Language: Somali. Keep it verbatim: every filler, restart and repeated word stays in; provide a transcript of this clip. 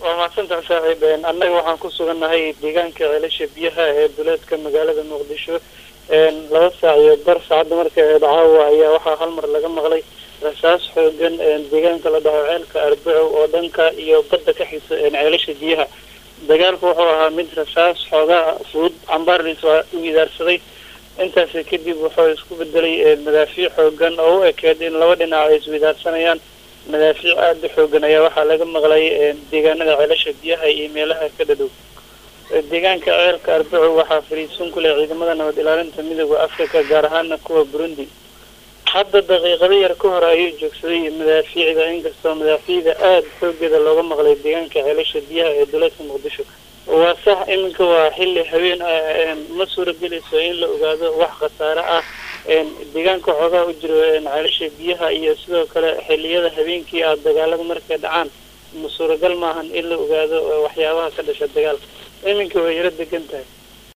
وما سنت صاحبين أنا وحن كسرنا هاي ديجان كعلاش بيها دولات كمجال المقدشة إن لو ساعي برس عد مركز دعوة هي وح هالمر لجمع غلي رساس حجن ديجان كلا دعوة كأربع ودنك يبدأ كحس إن علاش بيها دجال فوقها مد رساس حاجة فود عمبر لسوا ويدار صغير أنت في كدي بحوز كوب الدري المدافع حجن أو أكيد إن لو دنا عايز ويدار سنيان مدافع أد حجن يا وح لجمع غلي ديجان علاش بيها إيميلها كده deegaanka ceelka arbaco waxa fariisan ku leeyahay ciidamada nabad ilaalinta midowga Afrika gaar ahaan kuwa Burundi hadda daqiiqado yar ka hor ayuu joogsaday madaafiicda inkastoo madaafiicda aad xooggeeda looga maqlay deegaanka ceelasha biyaha ee dowladda Muqdisho waa sax iminka waa xilli habeen ma suuragelayso in la ogaado wax khasaare ah deegaanka xogaha u jiro ceelasha biyaha iyo sidoo kale xilliyada habeenkii ah dagaalada markay dhacaan ma suuragal maahan in la ogaado waxyaabaha ka dhashay dagaalka iminka way yara degan tahay